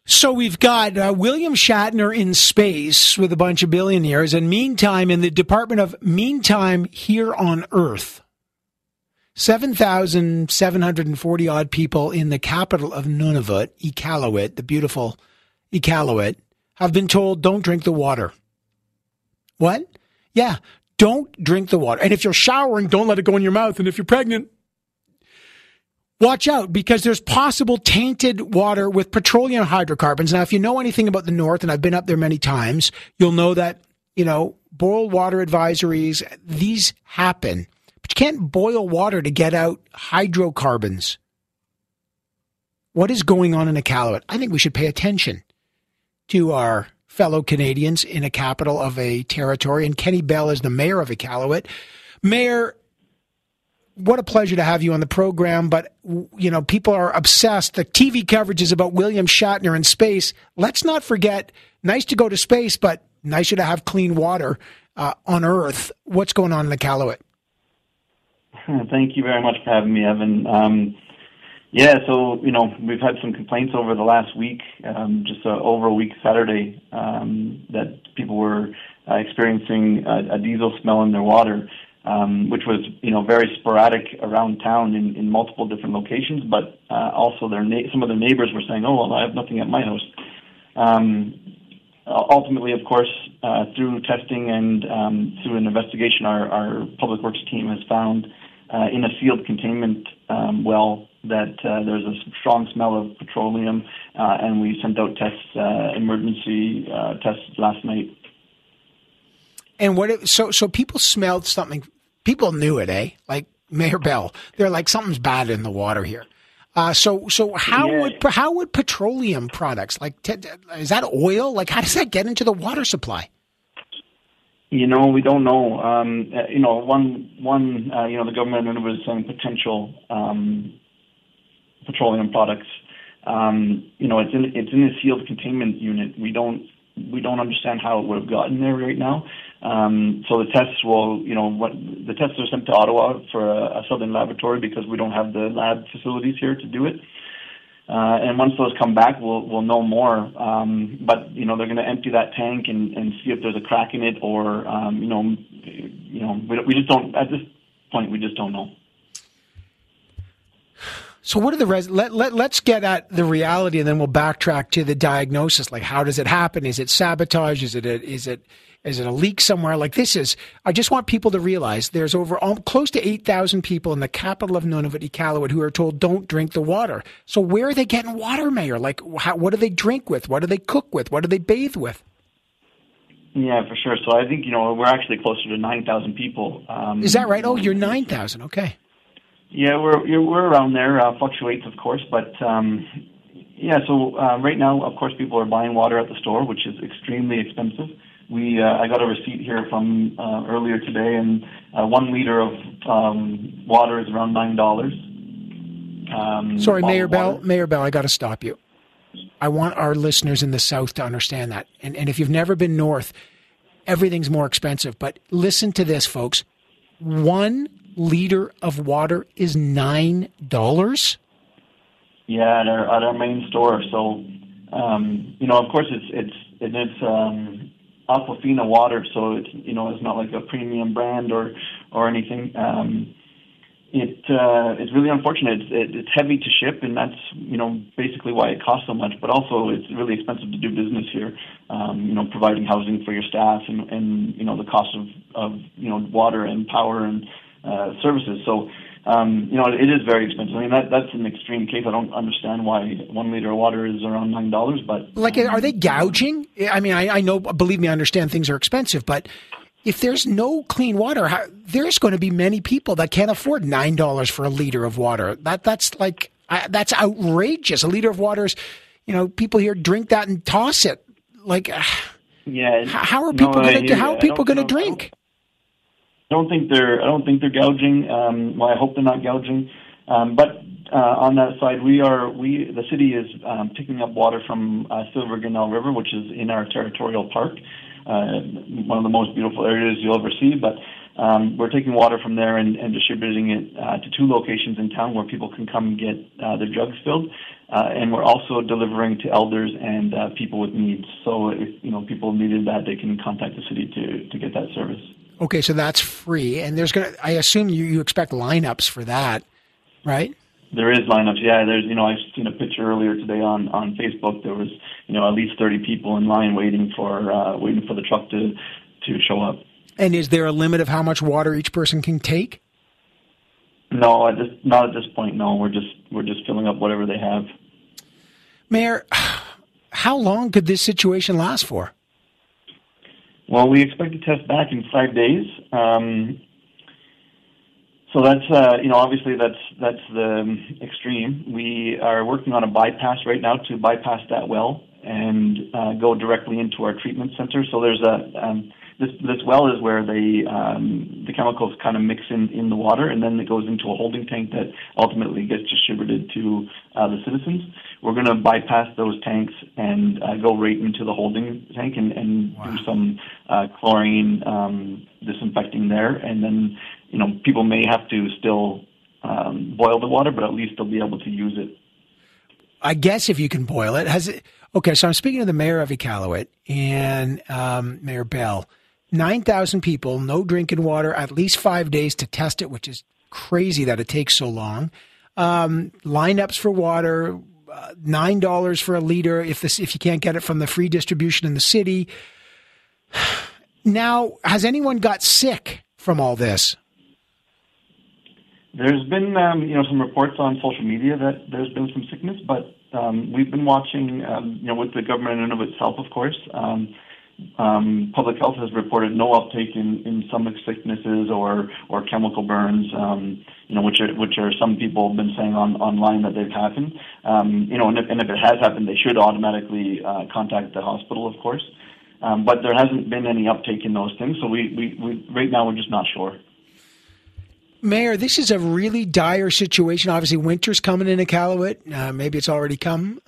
So we've got William Shatner in space with a bunch of billionaires, and meantime, in the Department of Meantime here on Earth, 7,740 odd people in the capital of Nunavut, Iqaluit, the beautiful Iqaluit, have been told don't drink the water. What? Yeah, don't drink the water. And if you're showering, don't let it go in your mouth. And if you're pregnant, watch out, because there's possible tainted water with petroleum hydrocarbons. Now, if you know anything about the North, and I've been up there many times, you'll know that, boil water advisories, these happen. But you can't boil water to get out hydrocarbons. What is going on in Iqaluit? I think we should pay attention to our fellow Canadians in a capital of a territory. And Kenny Bell is the mayor of Iqaluit. Mayor, what a pleasure to have you on the program. But, people are obsessed. The TV coverage is about William Shatner in space. Let's not forget, nice to go to space, but nicer to have clean water on Earth. What's going on in Iqaluit? Thank you very much for having me, Evan. So, we've had some complaints over the last week, just over a week Saturday, that people were experiencing a diesel smell in their water. Which was, very sporadic around town in multiple different locations, but also some of their neighbors were saying, oh, well, I have nothing at my house. Ultimately, of course, through testing and through an investigation, our public works team has found in a sealed containment well that there's a strong smell of petroleum, and we sent out emergency tests last night. And so people smelled something. People knew it, eh? Like Mayor Bell, they're like, something's bad in the water here. So how would petroleum products, is that oil? Like, how does that get into the water supply? We don't know. The government was saying potential petroleum products. It's in a sealed containment unit. We don't understand how it would have gotten there right now. So the tests the tests are sent to Ottawa for a southern laboratory because we don't have the lab facilities here to do it. And once those come back, we'll know more. But they're going to empty that tank and see if there's a crack in it, or we just don't, at this point, we just don't know. So what are let's get at the reality, and then we'll backtrack to the diagnosis. Like, how does it happen? Is it sabotage? Is it a leak somewhere? I just want people to realize there's close to 8,000 people in the capital of Nunavut, Iqaluit, who are told don't drink the water. So where are they getting water, Mayor? What do they drink with? What do they cook with? What do they bathe with? Yeah, for sure. So I think, we're actually closer to 9,000 people. Is that right? Oh, you're 9,000. Okay. Yeah, we're around there. Fluctuates, of course, but So right now, of course, people are buying water at the store, which is extremely expensive. I got a receipt here from earlier today, and 1 liter of water is around $9. Sorry, Mayor Bell. Mayor Bell, I got to stop you. I want our listeners in the South to understand that, and if you've never been north, everything's more expensive. But listen to this, folks. 1 liter of water is $9. Yeah, at our main store. So, of course, it's Aquafina water, so it's it's not like a premium brand or anything. It's really unfortunate. It's heavy to ship, and that's basically why it costs so much. But also, it's really expensive to do business here. Providing housing for your staff and the cost of water and power and services. So, it is very expensive. I mean, that's an extreme case. I don't understand why 1 liter of water is around $9, but... are they gouging? I mean, I know, believe me, I understand things are expensive, but if there's no clean water, there's going to be many people that can't afford $9 for a liter of water. That's outrageous. A liter of water is, people here drink that and toss it. How are people going to drink? I don't think they're gouging. I hope they're not gouging. But on that side, the city is picking up water from Silver Grinnell River, which is in our territorial park, one of the most beautiful areas you'll ever see. But We're taking water from there and distributing it to 2 locations in town where people can come and get their jugs filled. And we're also delivering to elders and people with needs. So if people needed that, they can contact the city to get that service. Okay, so that's free, and I assume you expect lineups for that, right? There is lineups, yeah. There's, I've seen a picture earlier today on Facebook. There was, at least 30 people in line waiting for the truck to show up. And is there a limit of how much water each person can take? No, not at this point. No, we're just filling up whatever they have. Mayor, how long could this situation last for? Well, we expect to test back in 5 days. So that's obviously that's the extreme. We are working on a bypass right now to bypass that well and go directly into our treatment center. So there's this well is where the chemicals kind of mix in the water, and then it goes into a holding tank that ultimately gets distributed to the citizens. We're going to bypass those tanks and go right into the holding tank and Wow. do some chlorine disinfecting there, and then people may have to still boil the water, but at least they'll be able to use it. I guess if you can boil it. Okay, so I'm speaking to the mayor of Iqaluit and Mayor Bell. 9,000 people, no drinking water, at least 5 days to test it, which is crazy that it takes so long. Lineups for water, $9 for a liter if you can't get it from the free distribution in the city. Now, has anyone got sick from all this? There's been some reports on social media that there's been some sickness, but we've been watching with the government in and of itself, of course. Public health has reported no uptake in stomach sicknesses or chemical burns, which are some people have been saying online that they've happened. And if it has happened, they should automatically contact the hospital, of course. But there hasn't been any uptake in those things, so we right now we're just not sure. Mayor, this is a really dire situation. Obviously, winter's coming in Iqaluit. Maybe it's already come.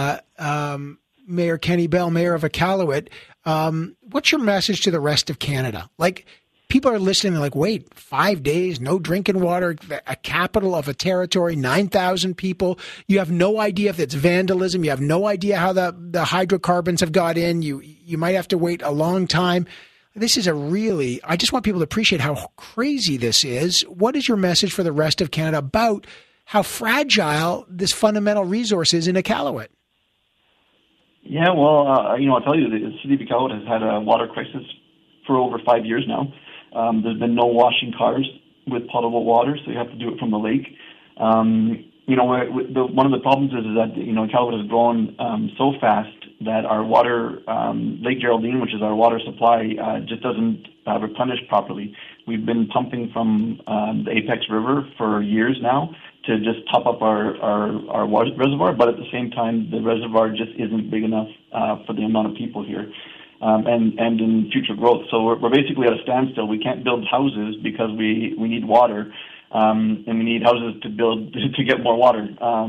Mayor Kenny Bell, Mayor of Iqaluit, what's your message to the rest of Canada? Like, people are listening, they're like, wait, 5 days, no drinking water, a capital of a territory, 9,000 people. You have no idea if it's vandalism. You have no idea how the hydrocarbons have got in. You might have to wait a long time. This is I just want people to appreciate how crazy this is. What is your message for the rest of Canada about how fragile this fundamental resource is in Iqaluit? Yeah, well, I'll tell you, the city of Iqaluit has had a water crisis for over 5 years now. There's been no washing cars with potable water, so you have to do it from the lake. One of the problems is that Iqaluit has grown so fast that our water, Lake Geraldine, which is our water supply, just doesn't replenish properly. We've been pumping from the Apex River for years now to just top up our water reservoir, but at the same time, the reservoir just isn't big enough for the amount of people here. And in future growth. So we're basically at a standstill. We can't build houses because we need water, and we need houses to build to get more water.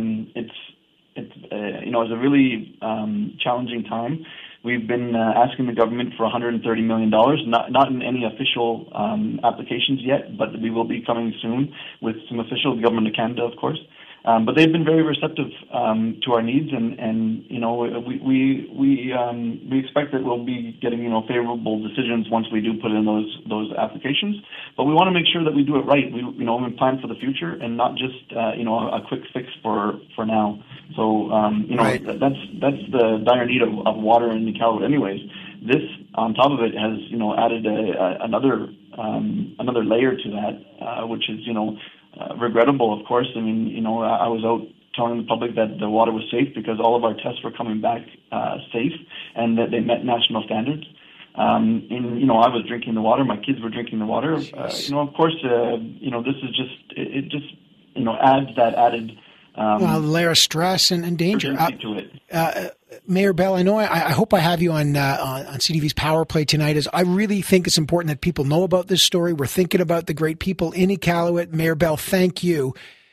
It's a really challenging time. We've been asking the government for $130 million, not in any official applications yet, but we will be coming soon with some official, the Government of Canada, of course. But they've been very receptive to our needs, and we expect that we'll be getting favorable decisions once we do put in those applications. But we want to make sure that we do it right. We plan for the future and not just a quick fix for now. So right. That's the dire need of water in Iqaluit. Anyways, this on top of it has added another layer to that, which is regrettable, of course. I mean, I was out telling the public that the water was safe because all of our tests were coming back safe and that they met national standards. I was drinking the water. My kids were drinking the water. Of course, this is just adds that added layer of stress and danger to it. Mayor Bell, I hope I have you on CTV's Power Play tonight. As I really think it's important that people know about this story. We're thinking about the great people in Iqaluit. Mayor Bell, thank you.